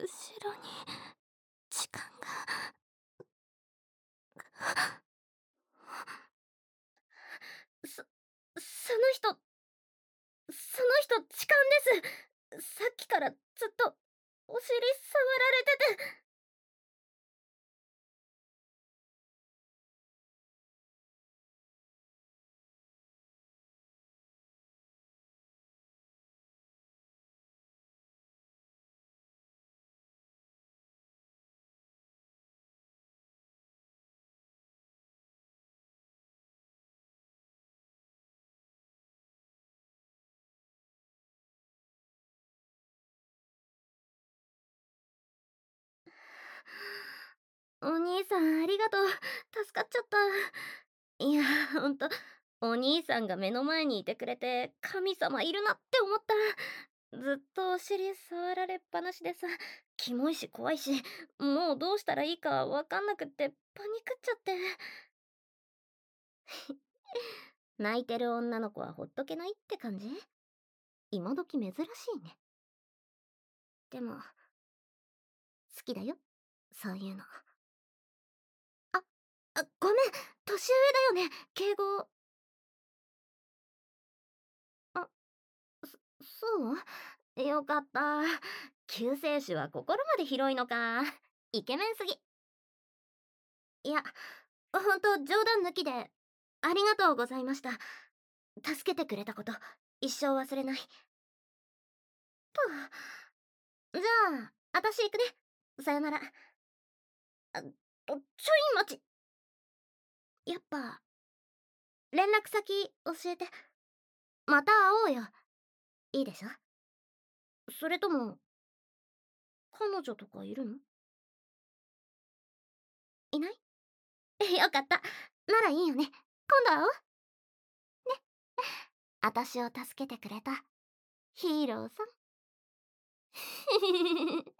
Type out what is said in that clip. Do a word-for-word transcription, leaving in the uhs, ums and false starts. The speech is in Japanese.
ろに時間が。そ、その人、その人痴漢です。さっきからずっとお尻触られてて。お兄さんありがとう。助かっちゃった。いや、ほんと、お兄さんが目の前にいてくれて神様いるなって思った。ずっとお尻触られっぱなしでさ、キモいし怖いし、もうどうしたらいいかわかんなくってパニクっちゃって。泣いてる女の子はほっとけないって感じ？今時珍しいね。でも、好きだよ、そういうの。あ、あ、ごめん、年上だよね、敬語。あ、そ、そうよかった。救世主は心まで広いのか。イケメンすぎ。いや、ほんと冗談抜きで、ありがとうございました。助けてくれたこと、一生忘れない。と、じゃあ、あたし行くね。さよなら。あ、と、ちょい待ち。やっぱ、連絡先教えて。また会おうよ。いいでしょ？それとも、彼女とかいるの？いない？よかった。ならいいよね。今度会おう。ね。あたしを助けてくれたヒーローさん。